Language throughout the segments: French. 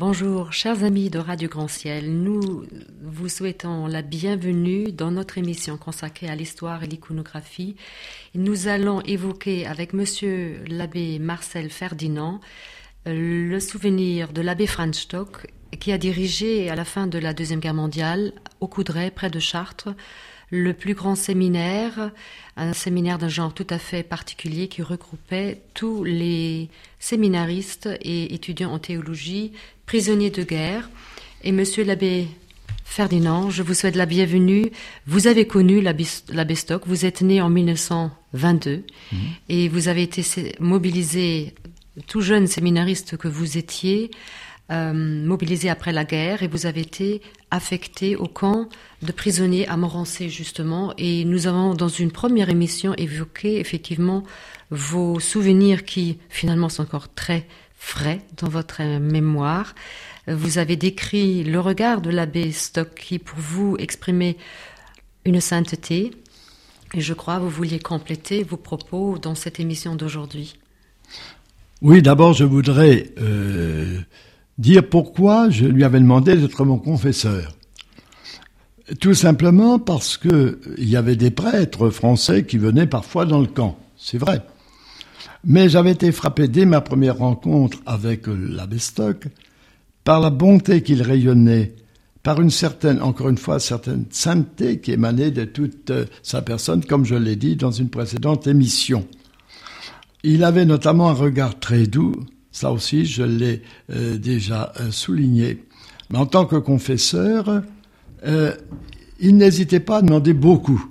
Bonjour, chers amis de Radio Grand Ciel. Nous vous souhaitons la bienvenue dans notre émission consacrée à l'histoire et l'iconographie. Nous allons évoquer avec monsieur l'abbé Marcel Ferdinand le souvenir de l'abbé Franz Stock qui a dirigé à la fin de la Deuxième Guerre mondiale au Coudray, près de Chartres, le plus grand séminaire, un séminaire d'un genre tout à fait particulier qui regroupait tous les séminaristes et étudiants en théologie, prisonniers de guerre. Et monsieur l'abbé Ferdinand, je vous souhaite la bienvenue. Vous avez connu l'abbé Stock, vous êtes né en 1922 et vous avez été mobilisé, tout jeune séminariste que vous étiez, mobilisé après la guerre, et vous avez été affecté au camp de prisonniers à Morancé justement, et nous avons dans une première émission évoqué effectivement vos souvenirs qui finalement sont encore très frais dans votre mémoire. Vous avez décrit le regard de l'abbé Stock qui pour vous exprimait une sainteté, et je crois que vous vouliez compléter vos propos dans cette émission d'aujourd'hui. Oui, d'abord je voudrais dire pourquoi je lui avais demandé d'être mon confesseur. Tout simplement parce que il y avait des prêtres français qui venaient parfois dans le camp, c'est vrai. Mais j'avais été frappé dès ma première rencontre avec l'abbé Stock par la bonté qu'il rayonnait, par une certaine, encore une fois, certaine sainteté qui émanait de toute sa personne, comme je l'ai dit dans une précédente émission. Il avait notamment un regard très doux. Ça aussi, je l'ai déjà souligné. Mais en tant que confesseur, il n'hésitait pas à demander beaucoup,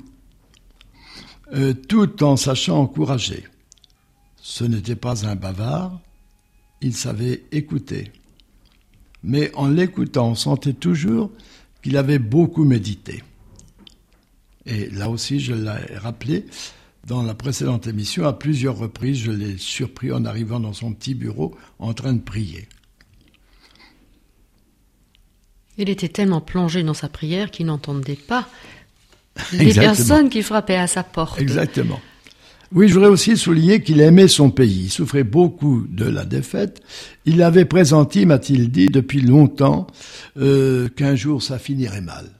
tout en sachant encourager. Ce n'était pas un bavard, il savait écouter. Mais en l'écoutant, on sentait toujours qu'il avait beaucoup médité. Et là aussi, je l'ai rappelé, dans la précédente émission, à plusieurs reprises, je l'ai surpris en arrivant dans son petit bureau en train de prier. Il était tellement plongé dans sa prière qu'il n'entendait pas les personnes qui frappaient à sa porte. Exactement. Oui, je voudrais aussi souligner qu'il aimait son pays. Il souffrait beaucoup de la défaite. Il avait pressenti, m'a-t-il dit, depuis longtemps, qu'un jour ça finirait mal.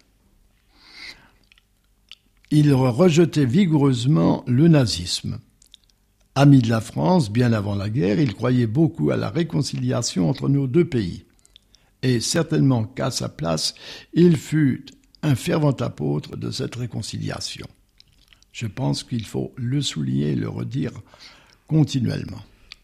Il rejetait vigoureusement le nazisme. Ami de la France, bien avant la guerre, il croyait beaucoup à la réconciliation entre nos deux pays. Et certainement qu'à sa place, il fut un fervent apôtre de cette réconciliation. Je pense qu'il faut le souligner et le redire continuellement.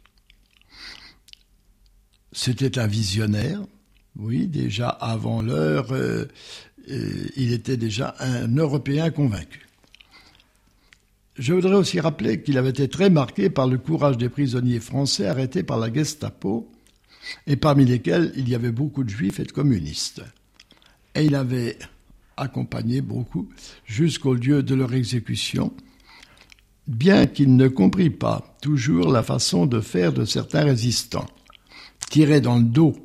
C'était un visionnaire, oui, déjà avant l'heure, il était déjà un Européen convaincu. Je voudrais aussi rappeler qu'il avait été très marqué par le courage des prisonniers français arrêtés par la Gestapo, et parmi lesquels il y avait beaucoup de juifs et de communistes. Et il avait accompagné beaucoup jusqu'au lieu de leur exécution, bien qu'il ne comprit pas toujours la façon de faire de certains résistants. Tirer dans le dos,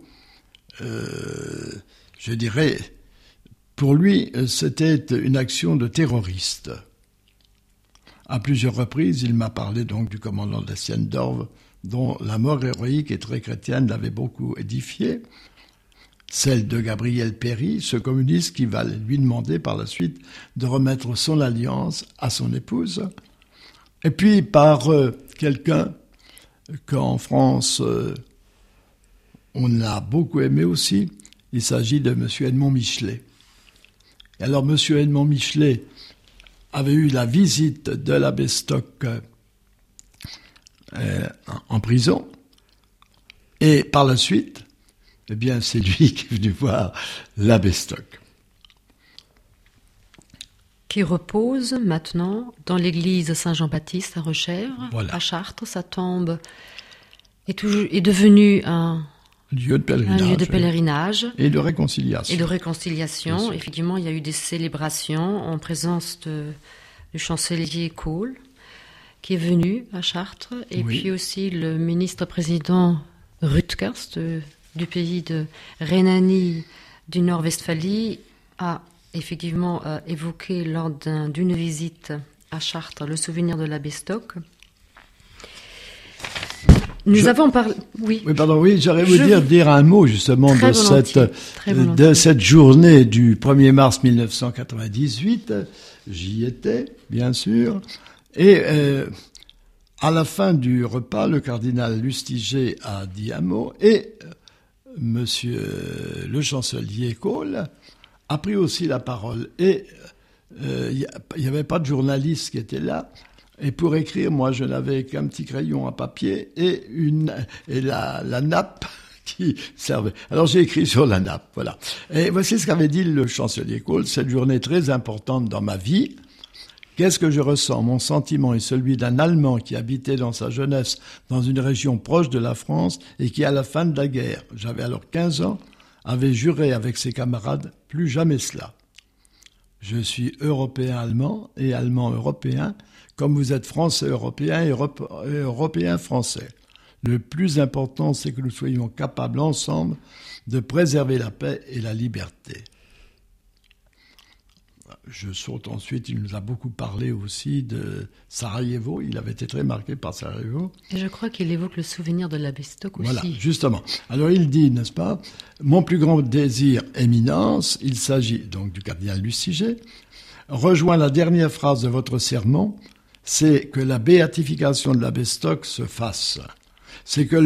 je dirais, pour lui, c'était une action de terroriste. À plusieurs reprises, il m'a parlé donc du commandant de Siendorf, dont la mort héroïque et très chrétienne l'avait beaucoup édifié. Celle de Gabriel Péry, ce communiste qui va lui demander par la suite de remettre son alliance à son épouse. Et puis par quelqu'un qu'en France, on a beaucoup aimé aussi, il s'agit de M. Edmond Michelet. Et alors M. Edmond Michelet avait eu la visite de l'abbé Stock en prison, et par la suite, eh bien, c'est lui qui est venu voir l'abbé Stock. Qui repose maintenant dans l'église Saint-Jean-Baptiste à Rechèvres, voilà. À Chartres. Sa tombe est devenue un lieu de pèlerinage. Et de réconciliation. Et de réconciliation. Effectivement, il y a eu des célébrations en présence du chancelier Kohl, qui est venu à Chartres, et puis aussi le ministre-président Rutgers du pays de Rhénanie du Nord-Westphalie a effectivement évoqué lors d'une visite à Chartres le souvenir de l'abbé Stock. Nous avons parlé... Oui, j'aurais voulu dire un mot justement de cette journée du 1er mars 1998. J'y étais, bien sûr. Et à la fin du repas, le cardinal Lustiger a dit un mot et monsieur le chancelier Kohl a pris aussi la parole. Et il n'y avait pas de journaliste qui était là. Et pour écrire, moi, je n'avais qu'un petit crayon à papier et la nappe qui servait. Alors, j'ai écrit sur la nappe, voilà. Et voici ce qu'avait dit le chancelier Kohl. Cette journée très importante dans ma vie. Qu'est-ce que je ressens? Mon sentiment est celui d'un Allemand qui habitait dans sa jeunesse dans une région proche de la France et qui, à la fin de la guerre, j'avais alors 15 ans, avait juré avec ses camarades « plus jamais cela ». Je suis européen-allemand et allemand-européen, comme vous êtes français-européen et européen-français. Le plus important, c'est que nous soyons capables ensemble de préserver la paix et la liberté. Je saute ensuite, il nous a beaucoup parlé aussi de Sarajevo, il avait été très marqué par Sarajevo. Et je crois qu'il évoque le souvenir de l'abbé Stock aussi. Voilà, justement. Alors il dit, n'est-ce pas, mon plus grand désir, éminence, il s'agit donc du cardinal Lustiger, rejoint la dernière phrase de votre sermon, c'est que la béatification de l'abbé Stock se fasse. C'est que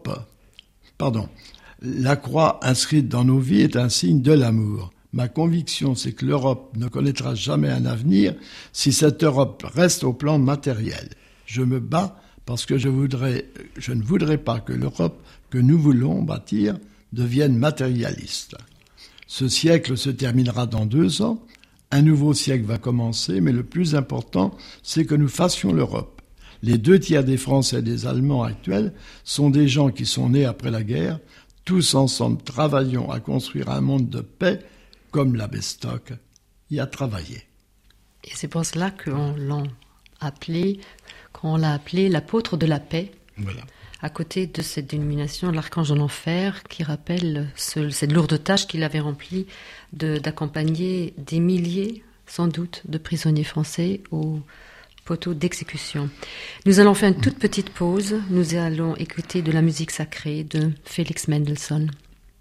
la croix inscrite dans nos vies est un signe de l'amour. Ma conviction, c'est que l'Europe ne connaîtra jamais un avenir si cette Europe reste au plan matériel. Je me bats parce que je ne voudrais pas que l'Europe que nous voulons bâtir devienne matérialiste. Ce siècle se terminera dans 2 ans. Un nouveau siècle va commencer, mais le plus important, c'est que nous fassions l'Europe. Les 2/3 des Français et des Allemands actuels sont des gens qui sont nés après la guerre. Tous ensemble, travaillons à construire un monde de paix, comme l'abbé Stock y a travaillé. Et c'est pour cela qu'on l'a appelé l'apôtre de la paix. Voilà. À côté de cette dénomination, l'archange de l'enfer, qui rappelle cette lourde tâche qu'il avait remplie d'accompagner des milliers, sans doute, de prisonniers français au poteau d'exécution. Nous allons faire une toute petite pause. Nous allons écouter de la musique sacrée de Félix Mendelssohn.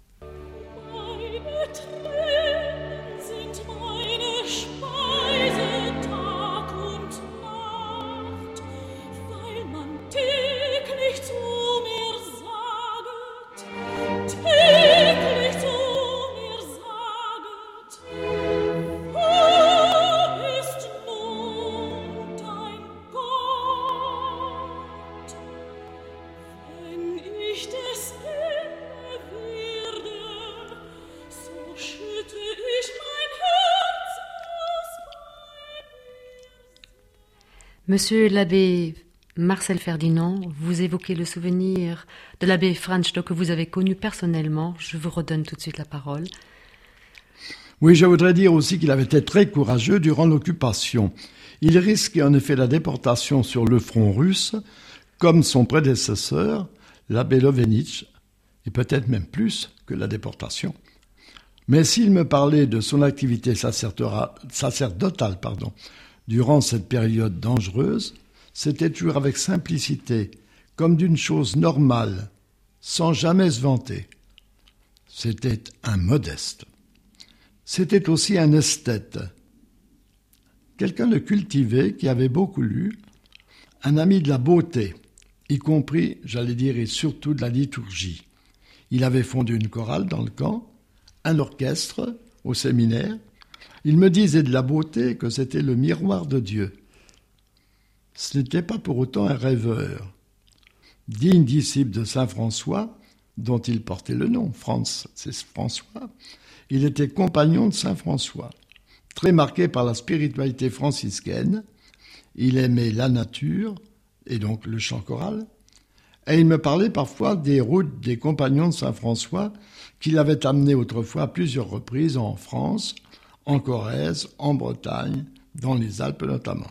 Monsieur l'abbé Marcel Ferdinand, vous évoquez le souvenir de l'abbé Franz Stock que vous avez connu personnellement. Je vous redonne tout de suite la parole. Oui, je voudrais dire aussi qu'il avait été très courageux durant l'occupation. Il risquait en effet la déportation sur le front russe, comme son prédécesseur, l'abbé Lovenitch, et peut-être même plus que la déportation. Mais s'il me parlait de son activité sacerdotale, durant cette période dangereuse, c'était toujours avec simplicité, comme d'une chose normale, sans jamais se vanter. C'était un modeste. C'était aussi un esthète, quelqu'un de cultivé qui avait beaucoup lu, un ami de la beauté, y compris, j'allais dire, et surtout de la liturgie. Il avait fondé une chorale dans le camp, un orchestre au séminaire. Il me disait de la beauté que c'était le miroir de Dieu. Ce n'était pas pour autant un rêveur. Digne disciple de saint François, dont il portait le nom, c'est François, il était compagnon de saint François. Très marqué par la spiritualité franciscaine, il aimait la nature, et donc le chant choral, et il me parlait parfois des routes des compagnons de saint François qu'il avait amenés autrefois à plusieurs reprises en France, en Corrèze, en Bretagne, dans les Alpes notamment.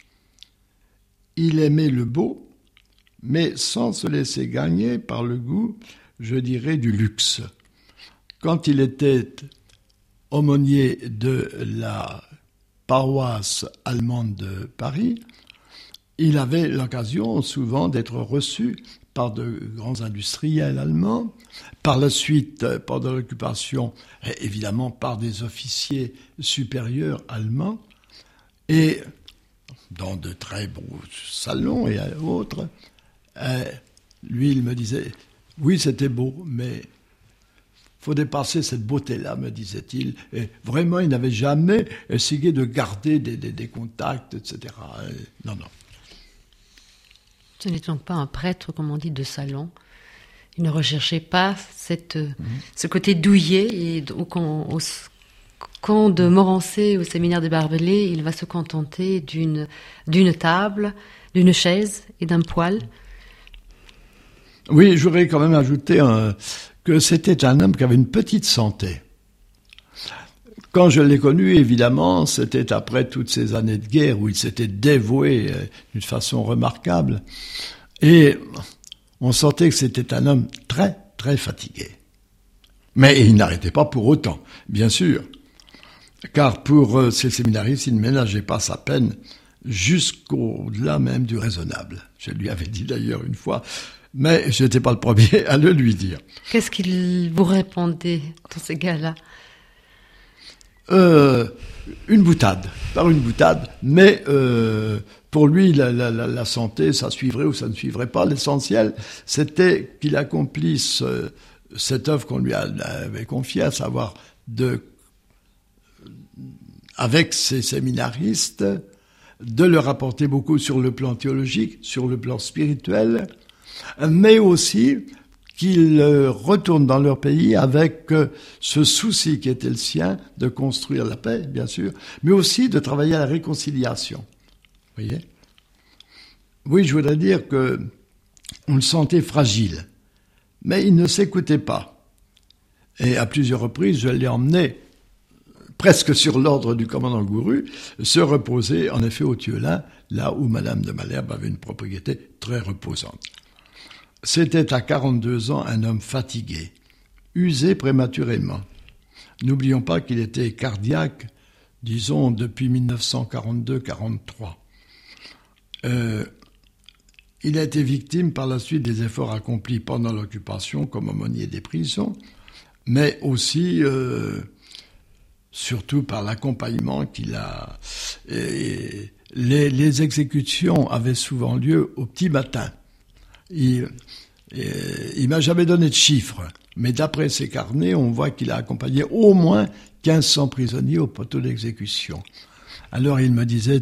Il aimait le beau, mais sans se laisser gagner par le goût, je dirais, du luxe. Quand il était aumônier de la paroisse allemande de Paris, il avait l'occasion souvent d'être reçu par de grands industriels allemands, par la suite, pendant l'occupation, évidemment par des officiers supérieurs allemands, et dans de très beaux salons et autres. Lui, il me disait, oui, c'était beau, mais faut dépasser cette beauté-là, me disait-il. Et vraiment, il n'avait jamais essayé de garder des contacts, etc. Non. Ce n'est donc pas un prêtre, comme on dit, de salon. Il ne recherchait pas ce côté douillet. Et au camp de Morancé, au séminaire de Barbelé, il va se contenter d'une table, d'une chaise et d'un poêle. Oui, je voudrais quand même ajouter que c'était un homme qui avait une petite santé. Quand je l'ai connu, évidemment, c'était après toutes ces années de guerre où il s'était dévoué d'une façon remarquable. Et on sentait que c'était un homme très, très fatigué. Mais il n'arrêtait pas pour autant, bien sûr. Car pour ces séminaristes, il ne ménageait pas sa peine jusqu'au-delà même du raisonnable. Je lui avais dit d'ailleurs une fois, mais je n'étais pas le premier à le lui dire. Qu'est-ce qu'il vous répondait dans ces cas-là ? Une boutade, mais pour lui, la santé, ça suivrait ou ça ne suivrait pas. L'essentiel, c'était qu'il accomplisse cette œuvre qu'on lui avait confiée, à savoir avec ses séminaristes, de leur apporter beaucoup sur le plan théologique, sur le plan spirituel, mais aussi qu'ils retournent dans leur pays avec ce souci qui était le sien de construire la paix, bien sûr, mais aussi de travailler à la réconciliation. Vous voyez ? Oui, je voudrais dire que on le sentait fragile, mais il ne s'écoutait pas. Et à plusieurs reprises, je l'ai emmené, presque sur l'ordre du commandant Gourou, se reposer, en effet, au Thieulin, là où Madame de Malherbe avait une propriété très reposante. C'était à 42 ans un homme fatigué, usé prématurément. N'oublions pas qu'il était cardiaque, disons, depuis 1942-43. Il a été victime par la suite des efforts accomplis pendant l'occupation comme aumônier des prisons, mais aussi, surtout par l'accompagnement qu'il a. Les exécutions avaient souvent lieu au petit matin. Il m'a jamais donné de chiffres, mais d'après ses carnets, on voit qu'il a accompagné au moins 1500 prisonniers au poteau d'exécution. Alors il me disait,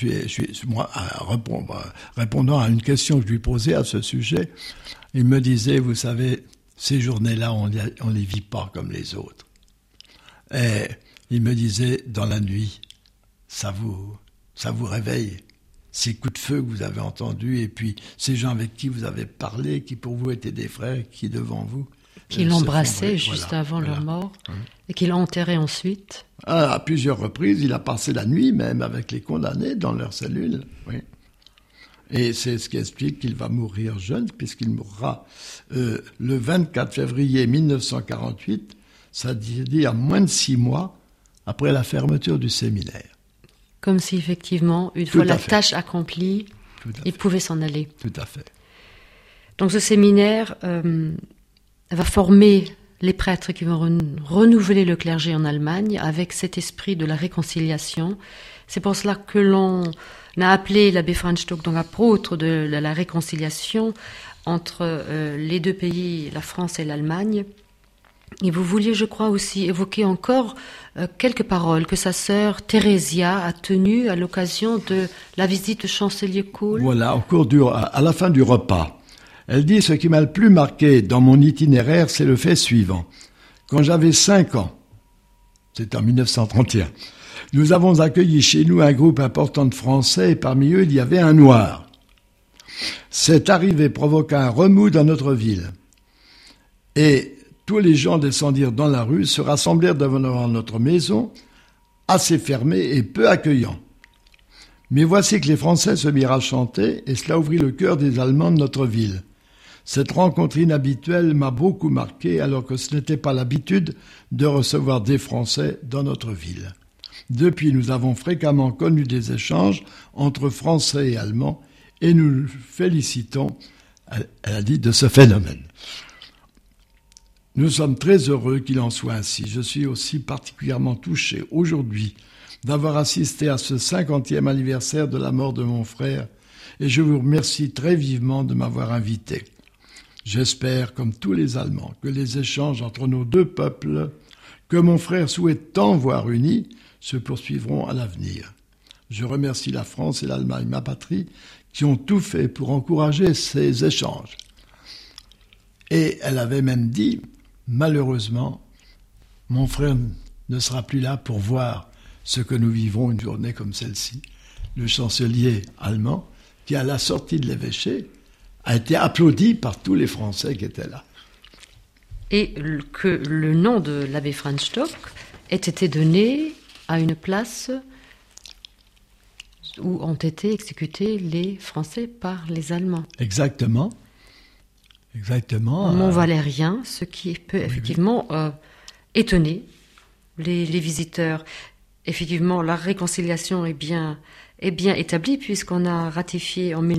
répondant à une question que je lui posais à ce sujet, il me disait, vous savez, ces journées-là, on les vit pas comme les autres. Et il me disait, dans la nuit, ça vous réveille. Ces coups de feu que vous avez entendus, et puis ces gens avec qui vous avez parlé, qui pour vous étaient des frères, qui devant vous... Qui l'embrassaient juste avant leur mort, et qui l'ont enterré ensuite. À plusieurs reprises, il a passé la nuit même avec les condamnés dans leur cellule. Oui. Et c'est ce qui explique qu'il va mourir jeune, puisqu'il mourra le 24 février 1948, c'est-à-dire moins de 6 mois après la fermeture du séminaire. Comme si, effectivement, une fois la tâche accomplie, il pouvait s'en aller. Tout à fait. Donc ce séminaire va former les prêtres qui vont renouveler le clergé en Allemagne avec cet esprit de la réconciliation. C'est pour cela que l'on a appelé l'abbé Franz Stock donc apôtre de la réconciliation entre les deux pays, la France et l'Allemagne. Et vous vouliez, je crois, aussi évoquer encore quelques paroles que sa sœur Thérésia a tenues à l'occasion de la visite du chancelier Kohl. Voilà, à la fin du repas. Elle dit, ce qui m'a le plus marqué dans mon itinéraire, c'est le fait suivant. Quand j'avais 5 ans, c'est en 1931, nous avons accueilli chez nous un groupe important de Français et parmi eux, il y avait un Noir. Cette arrivée provoqua un remous dans notre ville. Et tous les gens descendirent dans la rue, se rassemblèrent devant notre maison, assez fermée et peu accueillant. Mais voici que les Français se mirent à chanter, et cela ouvrit le cœur des Allemands de notre ville. Cette rencontre inhabituelle m'a beaucoup marqué, alors que ce n'était pas l'habitude de recevoir des Français dans notre ville. Depuis, nous avons fréquemment connu des échanges entre Français et Allemands, et nous félicitons elle a dit de ce phénomène. Nous sommes très heureux qu'il en soit ainsi. Je suis aussi particulièrement touché aujourd'hui d'avoir assisté à ce 50e anniversaire de la mort de mon frère et je vous remercie très vivement de m'avoir invité. J'espère, comme tous les Allemands, que les échanges entre nos deux peuples, que mon frère souhaite tant voir unis, se poursuivront à l'avenir. Je remercie la France et l'Allemagne, ma patrie, qui ont tout fait pour encourager ces échanges. Et elle avait même dit, malheureusement, mon frère ne sera plus là pour voir ce que nous vivons une journée comme celle-ci. Le chancelier allemand, qui à la sortie de l'évêché, a été applaudi par tous les Français qui étaient là. Et que le nom de l'abbé Franz Stock ait été donné à une place où ont été exécutés les Français par les Allemands. Exactement. Mont-Valérien, ce qui peut effectivement étonner les visiteurs. Effectivement, la réconciliation est bien établie puisqu'on a ratifié en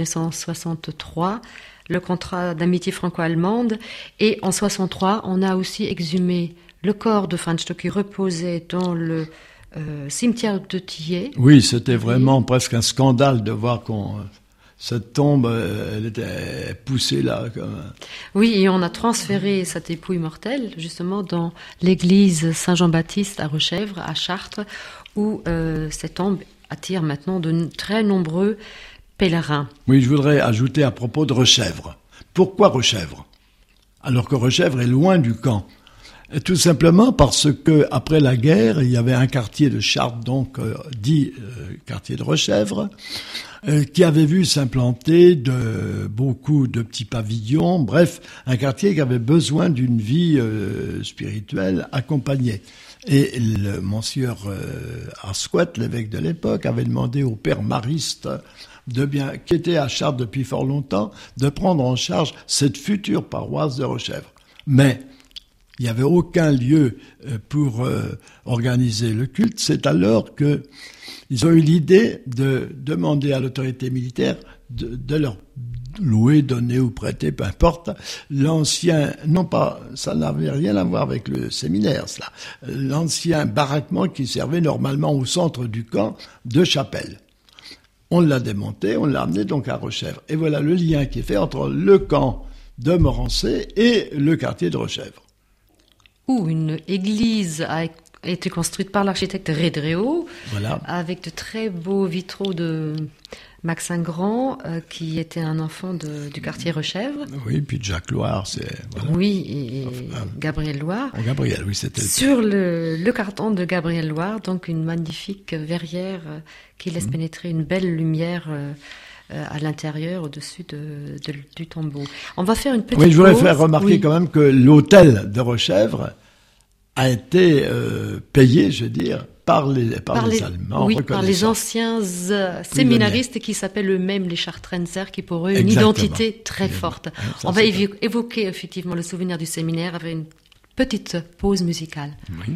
1963 le contrat d'amitié franco-allemande et en 1963, on a aussi exhumé le corps de Franz Stock qui reposait dans le cimetière de Thiers. Oui, c'était vraiment presque un scandale de voir cette tombe, elle était poussée là. Oui, et on a transféré cette dépouille mortelle justement dans l'église Saint-Jean-Baptiste à Rechèvre, à Chartres, où cette tombe attire maintenant de très nombreux pèlerins. Oui, je voudrais ajouter à propos de Rechèvre. Pourquoi Rechèvre? Alors que Rechèvre est loin du camp. Tout simplement parce que après la guerre, il y avait un quartier de Chartres, donc dit quartier de Rechèvre, qui avait vu s'implanter beaucoup de petits pavillons, bref, un quartier qui avait besoin d'une vie spirituelle accompagnée. Et le monsieur Arsquet, l'évêque de l'époque, avait demandé au père Mariste, qui était à Chartres depuis fort longtemps, de prendre en charge cette future paroisse de Rechèvre. Mais il n'y avait aucun lieu pour organiser le culte. C'est alors qu'ils ont eu l'idée de demander à l'autorité militaire de leur louer, donner ou prêter, peu importe, l'ancien, non pas, ça n'avait rien à voir avec le séminaire, cela, l'ancien baraquement qui servait normalement au centre du camp de Chapelle. On l'a démonté, on l'a amené donc à Rechèvre. Et voilà le lien qui est fait entre le camp de Morancé et le quartier de Rechèvre. Où une église a été construite par l'architecte Redréau, voilà, avec de très beaux vitraux de Maxin Grand, qui était un enfant du quartier Rechèvre. Oui, puis de Jacques Loire, voilà. Oui, et Gabriel Loire. Gabriel, oui, c'était sur le carton de Gabriel Loire, donc une magnifique verrière qui laisse pénétrer une belle lumière à l'intérieur, au-dessus du tombeau. On va faire une petite pause. Oui, je voudrais faire remarquer quand même que l'hôtel de Rechèvre a été payé, je veux dire, par les Allemands. Oui, par les anciens séminaristes qui s'appellent eux-mêmes les Chartrenser, qui pour eux une identité très forte. On va évoquer effectivement le souvenir du séminaire avec une petite pause musicale. Oui.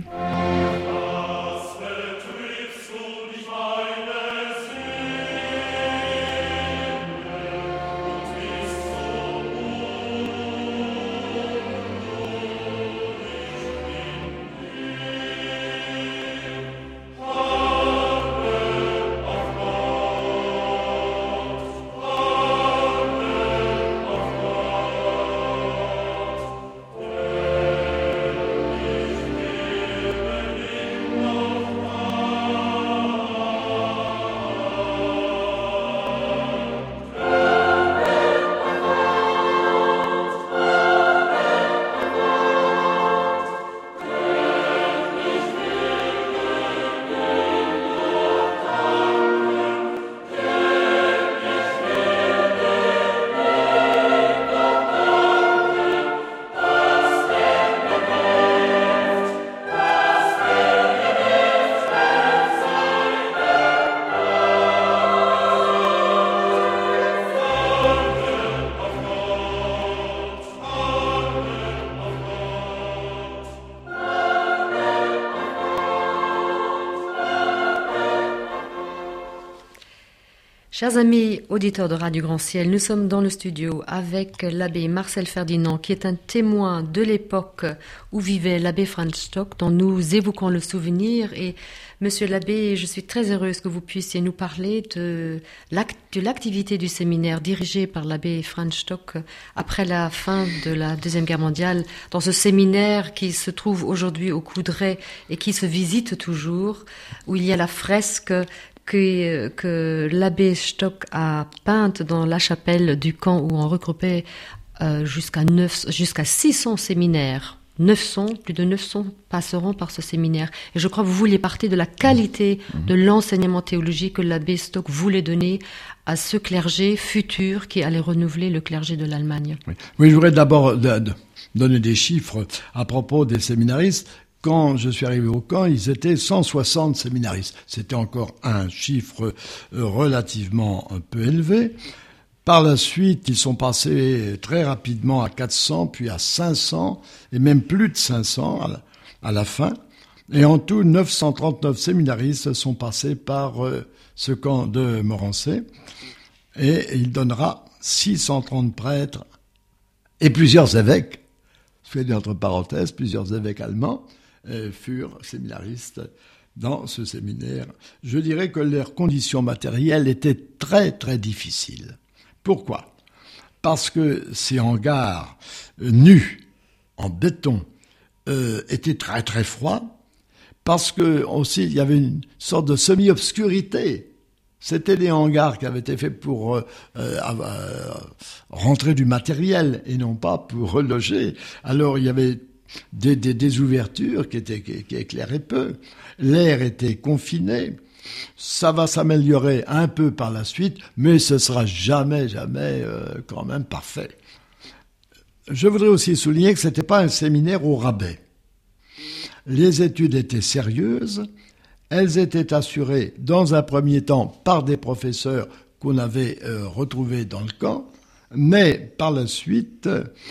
Chers amis auditeurs de Radio Grand Ciel, nous sommes dans le studio avec l'abbé Marcel Ferdinand, qui est un témoin de l'époque où vivait l'abbé Franz Stock, dont nous évoquons le souvenir. Et monsieur l'abbé, je suis très heureuse que vous puissiez nous parler de l'activité du séminaire dirigé par l'abbé Franz Stock après la fin de la Deuxième Guerre mondiale, dans ce séminaire qui se trouve aujourd'hui au Coudray et qui se visite toujours, où il y a la fresque que l'abbé Stock a peinte dans la chapelle du camp où on regroupait jusqu'à 600 séminaires. Plus de 900 passeront par ce séminaire. Et je crois que vous vouliez parler de la qualité de l'enseignement théologique que l'abbé Stock voulait donner à ce clergé futur qui allait renouveler le clergé de l'Allemagne. Oui, je voudrais d'abord donner des chiffres à propos des séminaristes. Quand je suis arrivé au camp, ils étaient 160 séminaristes. C'était encore un chiffre relativement un peu élevé. Par la suite, ils sont passés très rapidement à 400, puis à 500, et même plus de 500 à la fin. Et en tout, 939 séminaristes sont passés par ce camp de Morancé. Et il donnera 630 prêtres et plusieurs évêques. Je fais entre parenthèses, plusieurs évêques allemands furent séminaristes dans ce séminaire. Je dirais que leurs conditions matérielles étaient très, très difficiles. Pourquoi ? Parce que ces hangars nus, en béton, étaient très, très froids. Parce que aussi, il y avait une sorte de semi-obscurité. C'était des hangars qui avaient été faits pour rentrer du matériel et non pas pour reloger. Alors, il y avait des ouvertures qui éclairaient peu. L'air était confiné. Ça va s'améliorer un peu par la suite, mais ce sera jamais quand même parfait. Je voudrais aussi souligner que c'était pas un séminaire au rabais. Les études étaient sérieuses. Elles étaient assurées dans un premier temps par des professeurs qu'on avait retrouvés dans le camp, mais par la suite,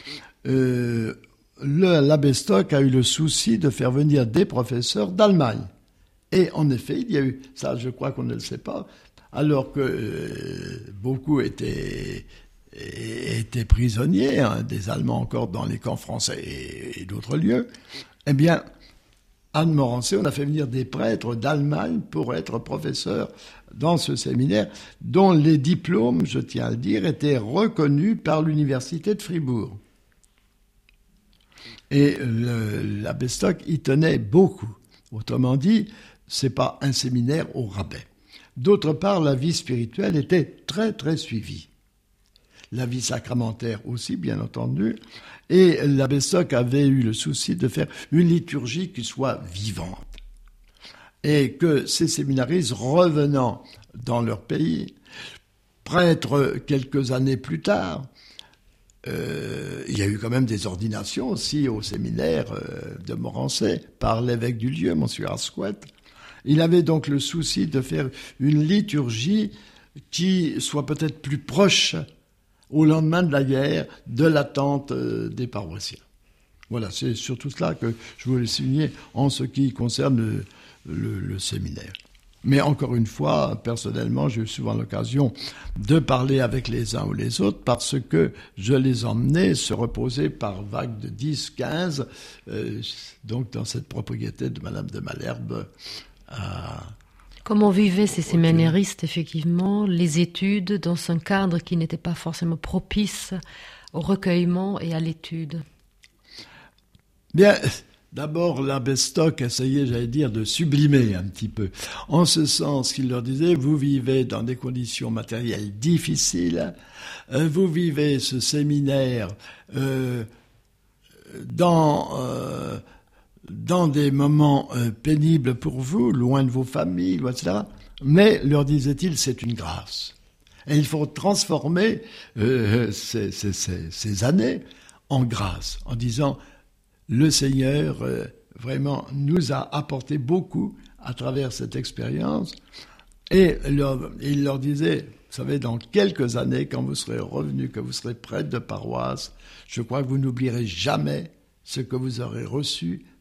l'abbé Stock a eu le souci de faire venir des professeurs d'Allemagne. Et en effet, il y a eu, ça je crois qu'on ne le sait pas, alors que beaucoup étaient prisonniers, des Allemands encore dans les camps français et d'autres lieux, eh bien, à Morancé, on a fait venir des prêtres d'Allemagne pour être professeurs dans ce séminaire, dont les diplômes, je tiens à le dire, étaient reconnus par l'université de Fribourg. Et l'abbé Stock y tenait beaucoup. Autrement dit, c'est pas un séminaire au rabais. D'autre part, la vie spirituelle était très, très suivie. La vie sacramentaire aussi, bien entendu. Et l'abbé Stock avait eu le souci de faire une liturgie qui soit vivante. Et que ces séminaristes, revenant dans leur pays, prêtres quelques années plus tard, il y a eu quand même des ordinations aussi au séminaire de Morancé par l'évêque du lieu, monsieur Asquette. Il avait donc le souci de faire une liturgie qui soit peut-être plus proche au lendemain de la guerre de l'attente des paroissiens. Voilà, c'est surtout cela que je voulais souligner en ce qui concerne le séminaire. Mais encore une fois, personnellement, j'ai eu souvent l'occasion de parler avec les uns ou les autres parce que je les emmenais se reposer par vagues de 10, 15, donc dans cette propriété de Madame de Malherbe. Comment vivaient ces séminaristes, effectivement, les études dans un cadre qui n'était pas forcément propice au recueillement et à l'étude ? Bien, d'abord, l'abbé Stock essayait, j'allais dire, de sublimer un petit peu. En ce sens qu'il leur disait, vous vivez dans des conditions matérielles difficiles, vous vivez ce séminaire dans des moments pénibles pour vous, loin de vos familles, etc. Mais, leur disait-il, c'est une grâce. Et il faut transformer ces années en grâce, en disant, le Seigneur vraiment nous a apporté beaucoup à travers cette expérience. Et il leur disait, vous savez, dans quelques années, quand vous serez revenus, que vous serez prêtre de paroisse, je crois que vous n'oublierez jamais ce que vous aurez reçu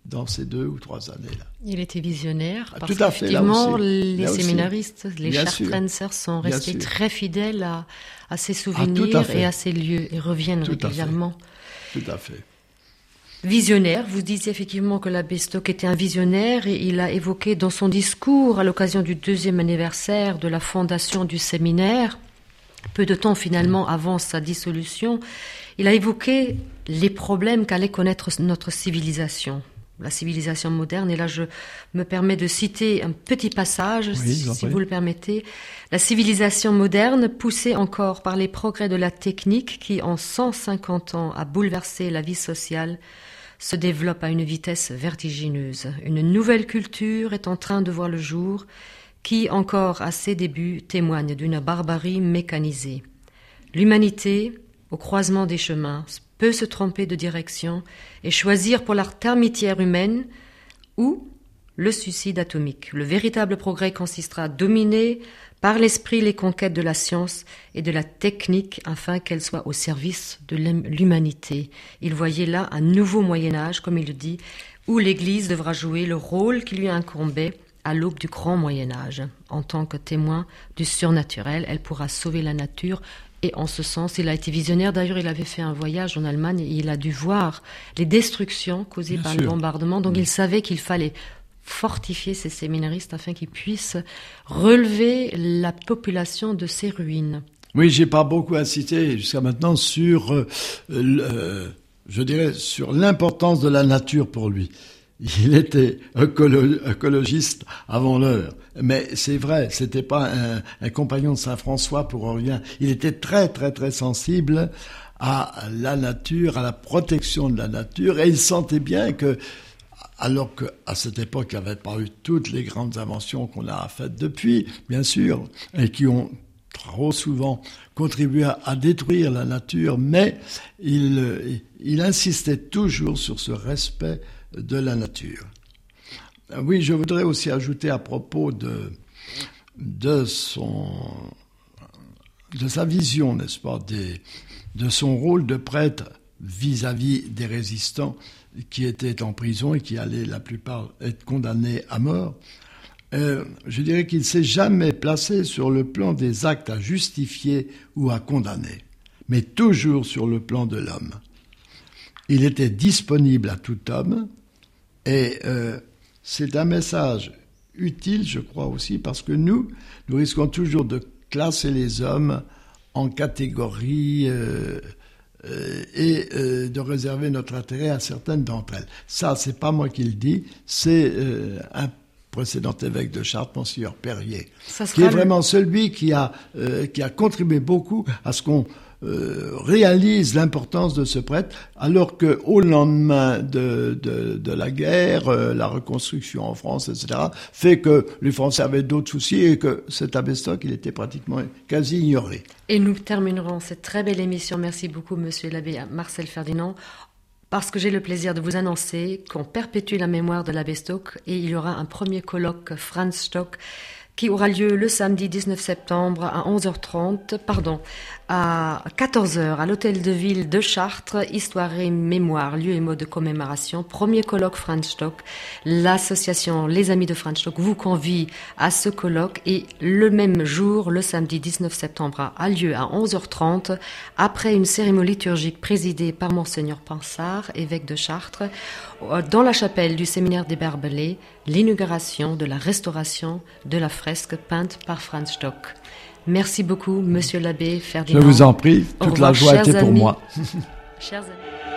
dans ces 2 ou 3 années-là. Il était visionnaire, parce tout à fait, qu'effectivement, là les aussi. séminaristes, les Bien Chartrensers sont Bien restés sûr. très fidèles à ces tout à souvenirs fait. et à ces lieux, et reviennent Tout à fait. régulièrement. Tout à fait. Visionnaire, vous disiez effectivement que l'abbé Stock était un visionnaire, et il a évoqué dans son discours à l'occasion du 2e anniversaire de la fondation du séminaire, peu de temps finalement avant sa dissolution, il a évoqué les problèmes qu'allait connaître notre civilisation, la civilisation moderne. Et là, je me permets de citer un petit passage, si vous le permettez. La civilisation moderne, poussée encore par les progrès de la technique qui, en 150 ans, a bouleversé la vie sociale, se développe à une vitesse vertigineuse. Une nouvelle culture est en train de voir le jour, qui, encore à ses débuts, témoigne d'une barbarie mécanisée. L'humanité, au croisement des chemins, peut se tromper de direction et choisir pour la termitière humaine ou le suicide atomique. Le véritable progrès consistera à dominer par l'esprit les conquêtes de la science et de la technique afin qu'elles soient au service de l'humanité. Il voyait là un nouveau Moyen-Âge, comme il le dit, où l'Église devra jouer le rôle qui lui incombait à l'aube du grand Moyen-Âge. En tant que témoin du surnaturel, elle pourra sauver la nature. Et en ce sens, il a été visionnaire. D'ailleurs, il avait fait un voyage en Allemagne et il a dû voir les destructions causées par le bombardement. Donc, il savait qu'il fallait fortifier ces séminaristes afin qu'ils puissent relever la population de ces ruines. Oui, j'ai pas beaucoup insisté jusqu'à maintenant sur, je dirais, sur l'importance de la nature pour lui. Il était écologiste avant l'heure. Mais c'est vrai, c'était pas un compagnon de Saint-François pour rien. Il était très, très, très sensible à la nature, à la protection de la nature, et il sentait bien que, alors qu'à cette époque, il n'y avait pas eu toutes les grandes inventions qu'on a faites depuis, bien sûr, et qui ont trop souvent contribué à détruire la nature, mais il insistait toujours sur ce respect de la nature. Oui, je voudrais aussi ajouter à propos de sa vision, n'est-ce pas, de son rôle de prêtre vis-à-vis des résistants qui étaient en prison et qui allaient la plupart être condamnés à mort. Je dirais qu'il ne s'est jamais placé sur le plan des actes à justifier ou à condamner, mais toujours sur le plan de l'homme. Il était disponible à tout homme, et c'est un message utile, je crois aussi, parce que nous risquons toujours de classer les hommes en catégories et de réserver notre intérêt à certaines d'entre elles. Ça, c'est pas moi qui le dis, c'est un précédent évêque de Chartres, Monseigneur Perrier, qui est vraiment celui qui a contribué beaucoup à ce qu'on réalise l'importance de ce prêtre, alors que au lendemain de la guerre, la reconstruction en France, etc., fait que les Français avaient d'autres soucis et que cet abbé Stock, il était pratiquement quasi ignoré. Et nous terminerons cette très belle émission. Merci beaucoup, monsieur l'abbé Marcel Ferdinand, parce que j'ai le plaisir de vous annoncer qu'on perpétue la mémoire de l'abbé Stock et il y aura un premier colloque Franz Stock qui aura lieu le samedi 19 septembre à 14h à l'hôtel de ville de Chartres, Histoire et Mémoire, lieu et mode de commémoration. Premier colloque Franz Stock. L'association Les Amis de Franz Stock vous convie à ce colloque et le même jour, le samedi 19 septembre, a lieu à 11h30 après une cérémonie liturgique présidée par Monseigneur Pansard, évêque de Chartres, dans la chapelle du séminaire des Barbelés, l'inauguration de la restauration de la fresque peinte par Franz Stock. Merci beaucoup, monsieur l'abbé Ferdinand. Je vous en prie, toute la joie était pour moi. Chers amis.